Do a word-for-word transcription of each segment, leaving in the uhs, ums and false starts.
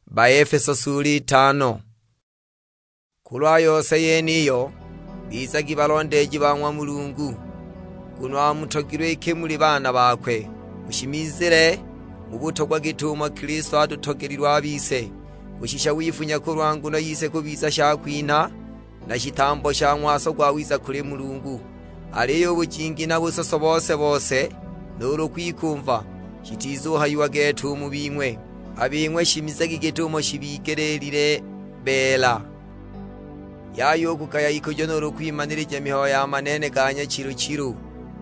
Baefeso suli tano. Kulwa yose yeniyo bizagi balondeji bamwa Mulungu kuno amutogirwe iki muri bana bakwe mushimizire mu buto bwa gituma Kristo adutogerirwa abise gushisha wifunya ko rwangu no yise kubiza shakwina na shitambo sha mwaso kwa wiza kuri Mulungu ariyo bukingi na busoso bose bose nuru kwikumva shitizo haywa getu mu bimwe abimwe shimizagi gitumo shibigererire bela yayo kukaya ikojo nuru kwimanira jemiho ya manene ganya chiru chiru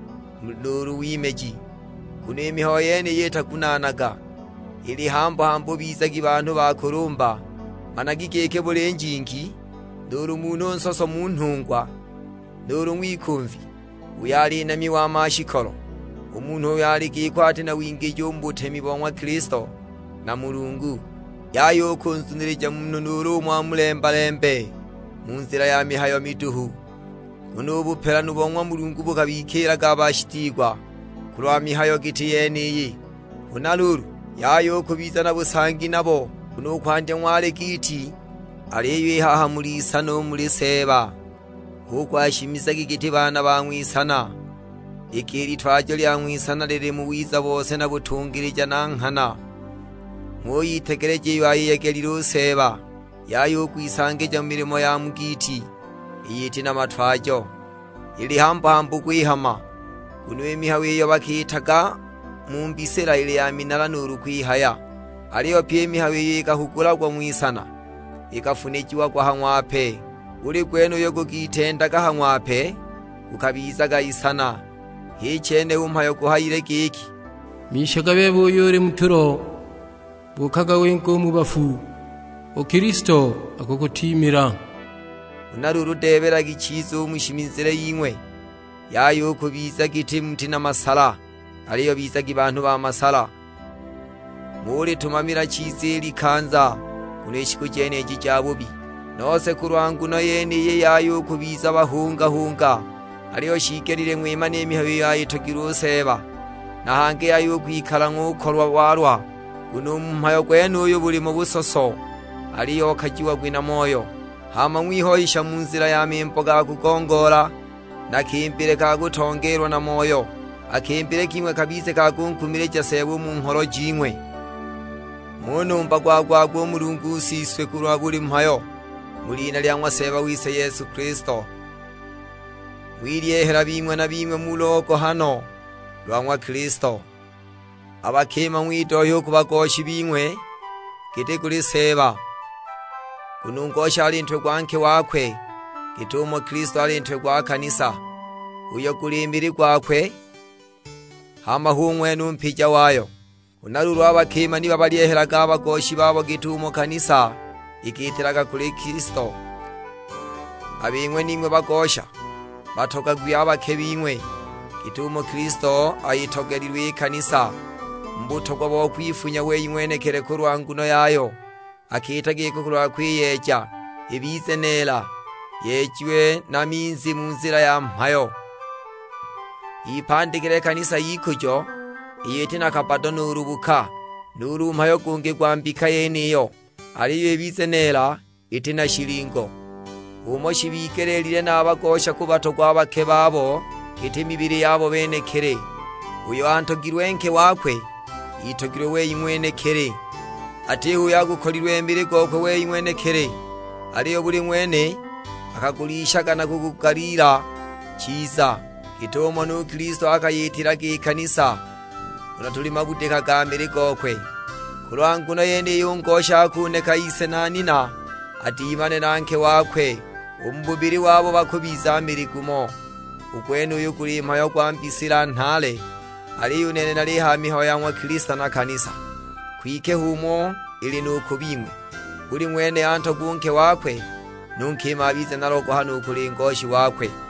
nuru wimeji kune miho yene yeta kunanaga ili hambo hambo bizagi bantu bakurumba managikeke bulenjingi nuru muntu nsoso muntungwa nuru mwikumvi uyali na miwa mashikoro umuntu yali kikwate na wingi yombute mibonwa Kristo na Mulungu yayo kunzunirija munuru mwa mulemba lembe munzira ya mihayo miduhu kunubu pera nubonwa Mulungu bukabikira gabashitigwa kulwa mihayo giti yeniyi kunaluru yayo kubizana busangi nabo kuno kwande mwale giti ariyo haha muri isano muri seba huko ashimiza giti bana bamwisana ikiri twaje lya mwisana rere mu wiza bose na butungirija nankana moyitegereje yayegeliro seba yayo kwisangeje mu mirimo ya mugiti iyiti na matwajo ili hamba hambu kwihama kunwe mihawe yo bakitaga mu mbisera ile ya minara nuru kwihaya ariyo pye mihawe yigahugura gwa mwisana ikafunikiwa kwa hamwape uri kweno yo gukitenda ga hamwape ukabizaga isana hichene umpayo kuhayire giki mishagabe buyuri muturo bukaga wenko mubafu o Kristo akokotimira unaruru debera gichizo umushimizire yimwe yayo kubiza giti mutina masala ariyo bizagi bantu ba masala muri tumamira chizeli kanza kuneshi jene jijabubi nose kurwangu no yene yayo kubiza bahunga hunga ariyo shigerire mwima n'imihawe yayo togiruseba nahange yayo kwikara nk'ukorwa warwa kuno mpayo gwenu uyu buri mu busoso ariyo kajiwa gwina moyo hama mwihoisha mu nzira ya mimpo ga kugongora na kimpire ka gutongerwa na moyo akimpire kimwe kabise ka kunkumire jasebu mu nkoro jimwe munumba gwagwa gwo Mulungu siswe kurwa buri mpayo mulina lyangwa seba wise Yesu Kristo wiriyehera bimwe na bimwe muloko hano lwangwa Kristo abakema mwidoyo kubagoshi bimwe kiti kuri seba kunungosha alintwe gwanke wakwe kitumo Kristo alintwe gwa kanisa uyo kulimbiri gwakwe hama humwe numpija wayo unaruru abakema niba baliyeheraga abagoshi babo gitumo kanisa ikitiraga kuri Kristo abimwe nimwe bagosha batoka gwaba kebimwe gitumo Kristo ayitogerirwe kanisa mbuto gwo kwifunya we yimwenekere ku rwanguno yayo akitagiye ko kurwa kwiyeja ibize nela yejiwe na minzi mu nzira ya mpayo ipandikire kanisa yikujo iyete nakapado nurubuka nuru mpayo kunge gwambika yeniyo ariyo ibize nela itina shiringo umo shibikererire n'abagosha kubato gwabake babo itimibiri yabo benekere uyo antogirwenke wakwe yitogirwe we yimwenekere ati uyagukorirwe mbere gokwe we yimwenekere ariyo buri mwene akagurisha kana kugukarira chiza gitomo no Kristo akayitira gikanisa kuna tulima guteka ga mbere gokwe kurwangu no yene yungosha kuneka isenanina ati imane nanke wakwe umbubiri wabo bakubiza mirigumo ukwenu uyu kuri mpayo kwambisira ntale ari unene nari hamiho yangwa Kristo na kanisa kwike humo ili nukubimwe uri mwene anto gunke wakwe nunkima bize naroko hano kuri ngoshi wakwe